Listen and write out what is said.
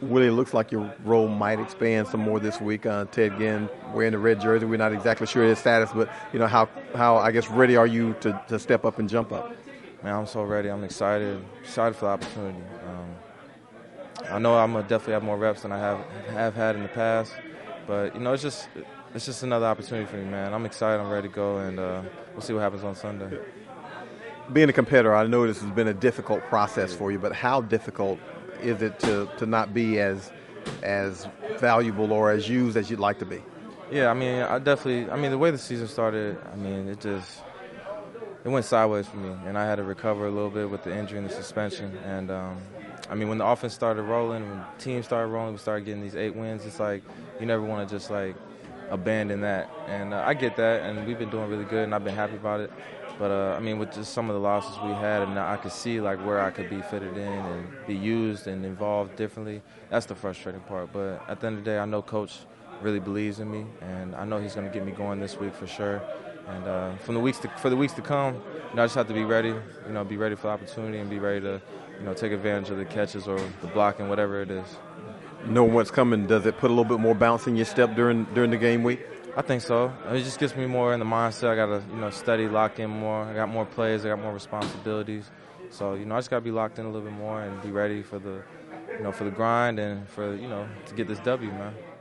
Willie, it looks like your role might expand some more this week. Ted Ginn wearing the red jersey. We're not exactly sure his status, but how I guess ready are you to step up and jump up? Man, I'm so ready. I'm excited for the opportunity. I know I'm gonna definitely have more reps than I have had in the past, but it's just another opportunity for me, man. I'm excited. I'm ready to go, and we'll see what happens on Sunday. Being a competitor, I know this has been a difficult process for you, but how difficult is it to not be as valuable or as used as you'd like to be? Yeah, the way the season started, it went sideways for me, and I had to recover a little bit with the injury and the suspension. And when the offense started rolling, when the team started rolling, we started getting these 8 wins. It's like you never want to just like abandon that. And I get that, and we've been doing really good, and I've been happy about it. But with just some of the losses we had, and I could see like where I could be fitted in and be used and involved differently. That's the frustrating part. But at the end of the day, I know Coach really believes in me, and I know he's going to get me going this week for sure. And for the weeks to come, I just have to be ready. Be ready for the opportunity and be ready to, take advantage of the catches or the blocking, whatever it is. Knowing what's coming, does it put a little bit more bounce in your step during the game week? I think so. It just gets me more in the mindset. I got to, study, lock in more. I got more plays. I got more responsibilities. So, I just got to be locked in a little bit more and be ready for the, for the grind and for, to get this W, man.